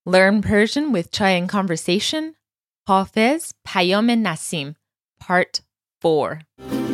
Learn Persian with Chai and Conversation, Hafiz Payam Nasim, Part 4.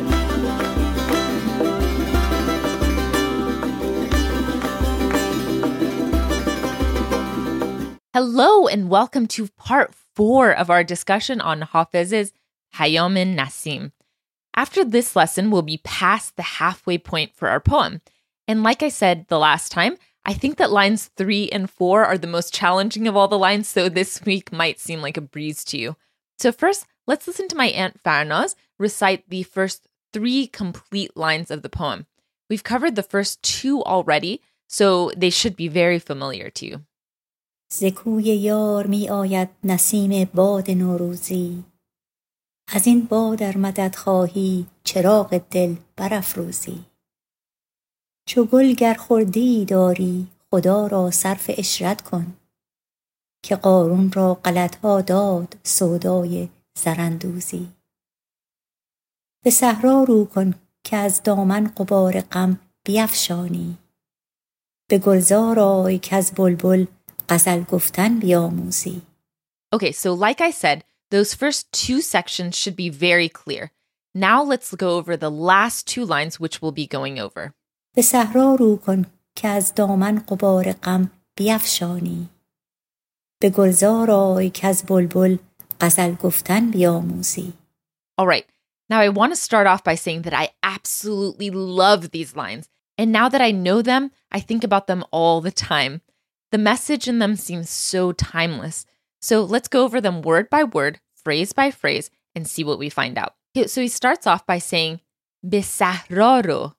Hello and welcome to Part 4 of our discussion on Hafiz's Payam Nasim. After this lesson, we'll be past the halfway point for our poem. And like I said the last time, I think that lines 3 and 4 are the most challenging of all the lines, so this week might seem like a breeze to you. So first, let's listen to my Aunt Farnaz recite the first 3 complete lines of the poem. We've covered the first 2 already, so they should be very familiar to you. ز کوی یار می آید نسیم باد نوروزی از این باد ار مدد خواهی چراغ دل برافروزی چو گل گر خردی داری خدا را صرف عشرت کن که قارون را غلط‌ها داد سودای زراندوزی به صحرا رو کن که از دامن غبار غم بیفشانی به گلزار آی که از بلبل غزل گفتن بیاموزی. Okay, so like I said, those first 2 sections should be very clear. Now let's go over the last 2 lines which we'll be going over. به صحرا رو کن که از دامن غبار غم بیفشانی به گلزار آی که از بلبل غزل گفتن بیاموزی. All right, now I want to start off by saying that I absolutely love these lines. And now that I know them, I think about them all the time. The message in them seems so timeless. So let's go over them word by word, phrase by phrase, and see what we find out. So he starts off by saying, به صحرا رو.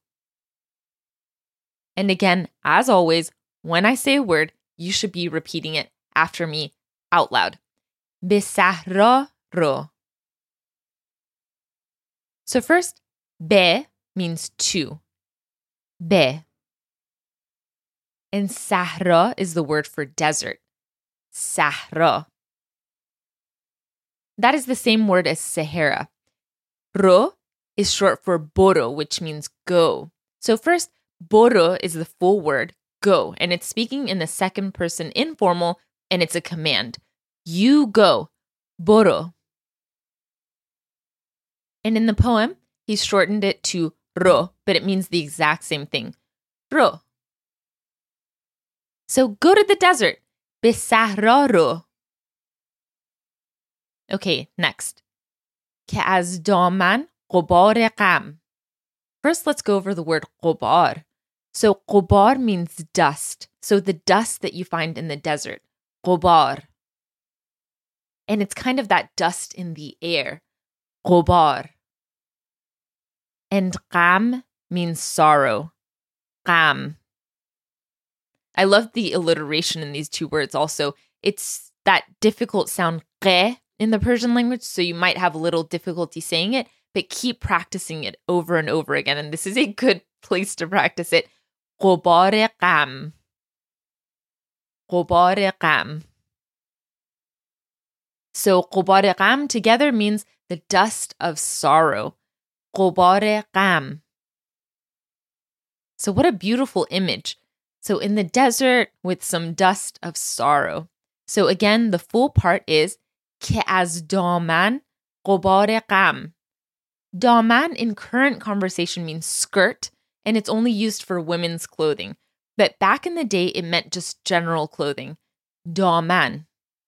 And again, as always, when I say a word, you should be repeating it after me out loud. به صحرا رو. So first, به means to. به. And Sahra is the word for desert. Sahra. That is the same word as Sahara. Ro is short for boro, which means go. So first, boro is the full word, go, and it's speaking in the second person informal, and it's a command. You go, boro. And in the poem, he's shortened it to ro, but it means the exact same thing. Ro. So go to the desert. به صحرا رو. Okay, next. که از دامن غبار غم. First, let's go over the word غبار. So غبار means dust. So the dust that you find in the desert. غبار. And it's kind of that dust in the air. غبار. And غم means sorrow. غم. I love the alliteration in these 2 words also. It's that difficult sound q in the Persian language, so you might have a little difficulty saying it, but keep practicing it over and over again. And this is a good place to practice it. غبار غم. غبار غم. So غبار غم together means the dust of sorrow. غبار غم. So what a beautiful image. So in the desert with some dust of sorrow. So again, the full part is که از دامن غبار غم. دامن in current conversation means skirt, and it's only used for women's clothing. But back in the day, it meant just general clothing. دامن.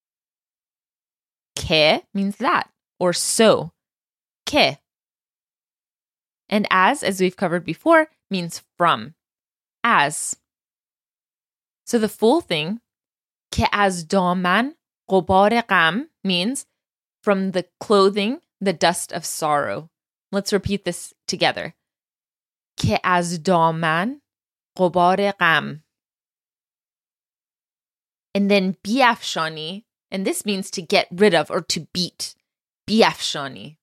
که means that, or so. که. And as we've covered before, means from. As. So the full thing, که از دامن غبار غم, means from the clothing, the dust of sorrow. Let's repeat this together. که از دامن غبار غم. And then بیفشانی, and this means to get rid of or to beat. بیفشانی.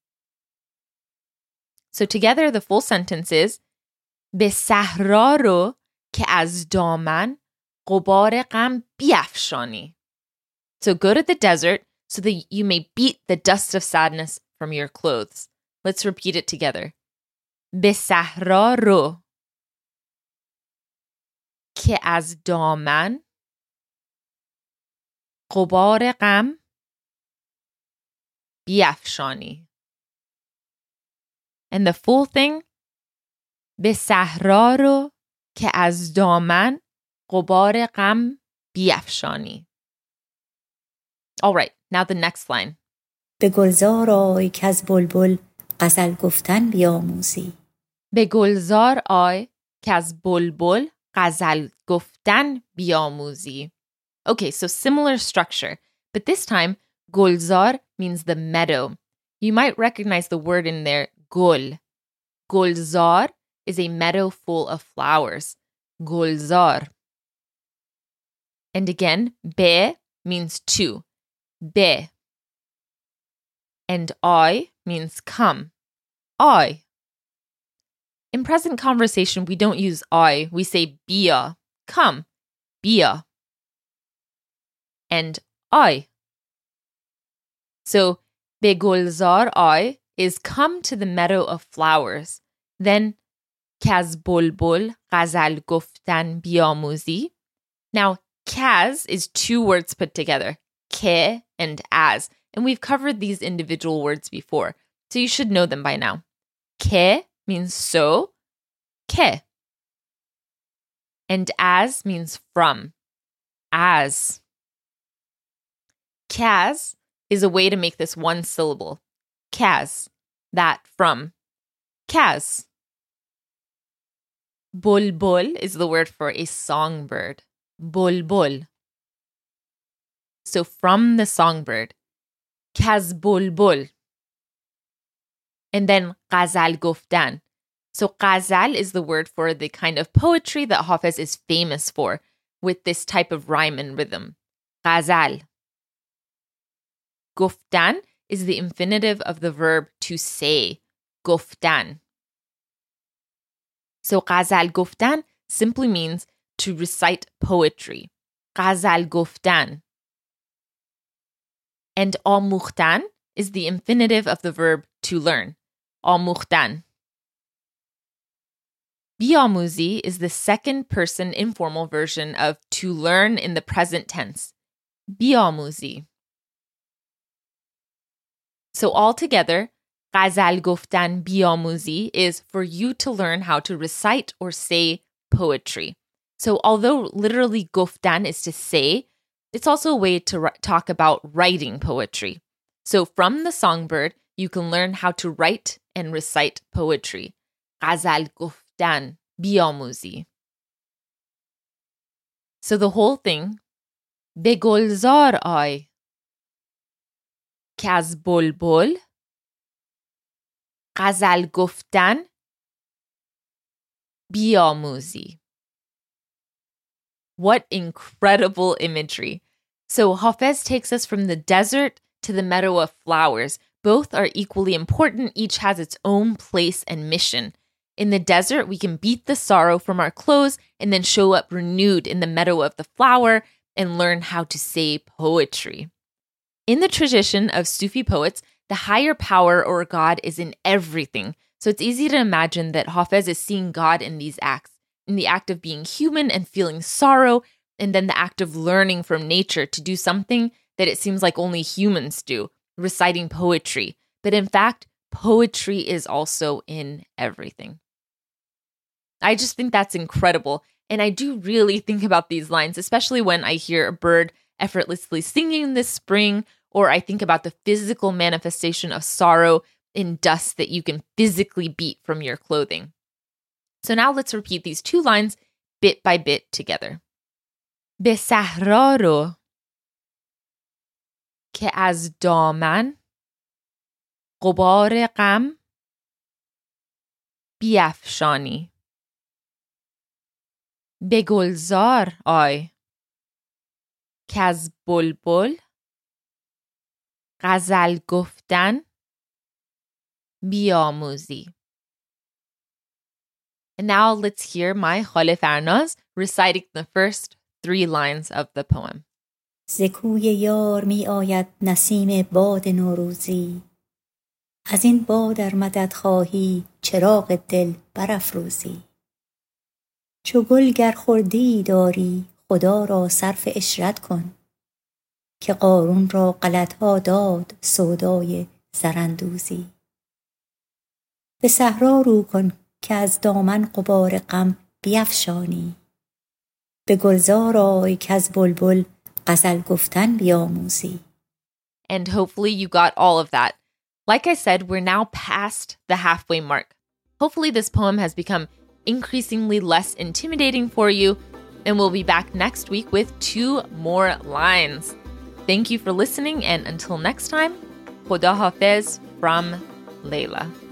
So together the full sentence is به صحرا رو که از دامن غبار غم بیفشانی. So go to the desert so that you may beat the dust of sadness from your clothes. Let's repeat it together. به صحرا رو که از دامن غبار غم بیفشانی. And the full thing به صحرا رو که از دامن غبار غم بیفشانی. All right, now the next line. به گلزار آی که از بلبل غزل گفتن بیاموزی. به گلزار آی که از بلبل غزل گفتن بیاموزی. Okay, so similar structure, but this time gulzar means the meadow. You might recognize the word in there, gul. Gulzar is a meadow full of flowers. Gulzar. And again, be means to. Be. And I means come. I. In present conversation, we don't use I. We say bia. Come. Bia. And I. So, be gulzar I is come to the meadow of flowers. Then, kaz bulbul ghazal guftan biamuzi. Now, kaz is two words put together, ke and as. And we've covered these individual words before, so you should know them by now. Ke means so, ke. And as means from, as. Kaz is a way to make this one syllable. Kaz, that from. Kaz. Bulbul is the word for a songbird. Bulbul. So from the songbird. Kaz bulbul. And then ghazal guftan. So ghazal is the word for the kind of poetry that Hafez is famous for, with this type of rhyme and rhythm. Ghazal. Guftan is the infinitive of the verb to say. Guftan. So ghazal guftan simply means to recite poetry. Ghazal guftan. And amukhtan is the infinitive of the verb to learn. Amukhtan. Biamuzi is the second person informal version of to learn in the present tense. Biamuzi. So altogether, ghazal guftan biamuzi is for you to learn how to recite or say poetry. So although literally guftan is to say, it's also a way to talk about writing poetry. So from the songbird, you can learn how to write and recite poetry. Ghazal guftan biamuzi. So the whole thing, be gulzar ay که از بلبل غزل گفتن بیاموزی. What incredible imagery. So Hafez takes us from the desert to the meadow of flowers. Both are equally important. Each has its own place and mission. In the desert, we can beat the sorrow from our clothes and then show up renewed in the meadow of the flower and learn how to say poetry. In the tradition of Sufi poets, the higher power or God is in everything. So it's easy to imagine that Hafez is seeing God in these acts, in the act of being human and feeling sorrow, and then the act of learning from nature to do something that it seems like only humans do, reciting poetry. But in fact, poetry is also in everything. I just think that's incredible. And I do really think about these lines, especially when I hear a bird effortlessly singing this spring, or I think about the physical manifestation of sorrow in dust that you can physically beat from your clothing. So now let's repeat these two lines bit by bit together. به صحرا رو که از دامن غبار غم بیفشانی. به گلزار آی که از بلبل غزل گفتن بیاموزی. And now let's hear my Khale Farnaz reciting the first 3 lines of the poem. ز کوی یار می آید نسیم باد نوروزی. از این باد ار مدد خواهی چراغ دل برافروزی. چو گل گر خردی داری خدا را صرف عشرت کن. که قارون را غلط‌ها داد سودای زراندوزی. به صحرا رو کن که از دامن غبار غم بیفشانی. به گلزار آی که از بلبل غزل گفتن بیاموزی. And hopefully you got all of that. Like I said, we're now past the halfway mark. Hopefully this poem has become increasingly less intimidating for you, and we'll be back next week with 2 more lines. Thank you for listening, and until next time, Khuda Hafiz from Layla.